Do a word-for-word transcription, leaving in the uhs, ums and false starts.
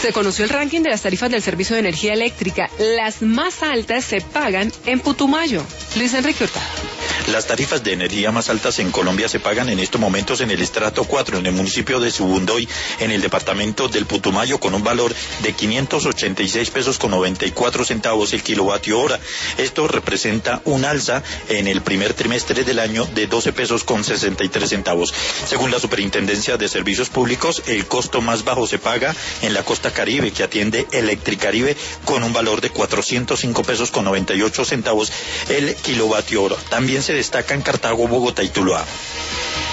Se conoció el ranking de las tarifas del servicio de energía eléctrica. Las más altas se pagan en Putumayo. Luis Enrique Hurtado. Las tarifas de energía más altas en Colombia se pagan en estos momentos en el estrato cuatro, en el municipio de Subundoy, en el departamento del Putumayo, con un valor de quinientos ochenta y seis pesos con noventa y cuatro centavos el kilovatio hora. Esto representa un alza en el primer trimestre del año de doce pesos con sesenta y tres centavos. Según la Superintendencia de Servicios Públicos, el costo más bajo se paga en la costa Caribe, que atiende Electricaribe, con un valor de cuatrocientos cinco pesos con noventa y ocho centavos el kilovatio hora. También se destacan Cartago, Bogotá y Tuluá.